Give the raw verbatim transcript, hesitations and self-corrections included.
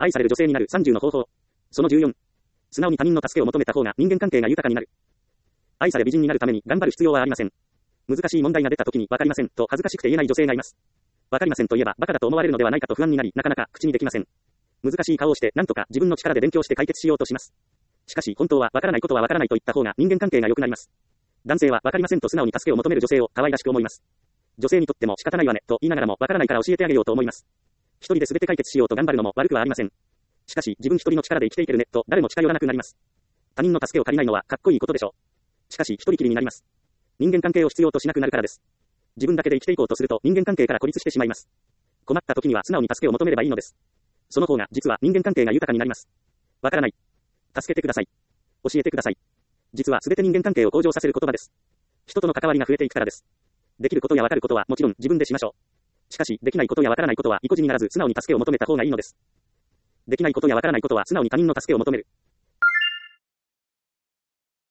愛される女性になるさんじゅうの方法。そのじゅうよん。素直に他人の助けを求めた方が人間関係が豊かになる。愛され美人になるために頑張る必要はありません。難しい問題が出た時にわかりませんと恥ずかしくて言えない女性がいます。わかりませんと言えばバカだと思われるのではないかと不安になり、なかなか口にできません。難しい顔をして何とか自分の力で勉強して解決しようとします。しかし本当はわからないことはわからないと言った方が人間関係が良くなります。男性はわかりませんと素直に助けを求める女性を可愛らしく思います。女性にとっても仕方ないわねと言いながらもわからないから教えてあげようと思います。一人で全て解決しようと頑張るのも悪くはありません。しかし自分一人の力で生きていけるねと誰も近寄らなくなります。他人の助けを借りないのはかっこいいことでしょう。しかし一人きりになります。人間関係を必要としなくなるからです。自分だけで生きていこうとすると人間関係から孤立してしまいます。困った時には素直に助けを求めればいいのです。その方が実は人間関係が豊かになります。わからない。助けてください。教えてください。実は全て人間関係を向上させる言葉です。人との関わりが増えていくからです。できることやわかることはもちろん自分でしましょう。しかし、できないことやわからないことは意固地にならず素直に助けを求めた方がいいのです。できないことやわからないことは素直に他人の助けを求める。